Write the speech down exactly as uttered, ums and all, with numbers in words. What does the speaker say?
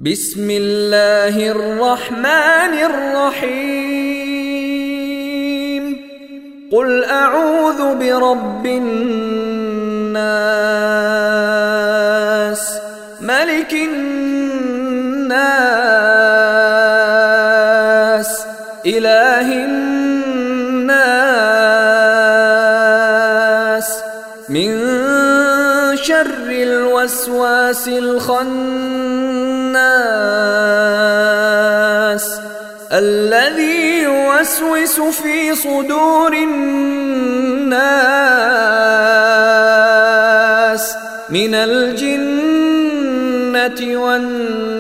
بسم الله الرحمن الرحيم قل أعوذ برب الناس ملك الناس إله الناس من شر الوسواس الخناس الذي يوسوس في صدور الناس من الجنة والناس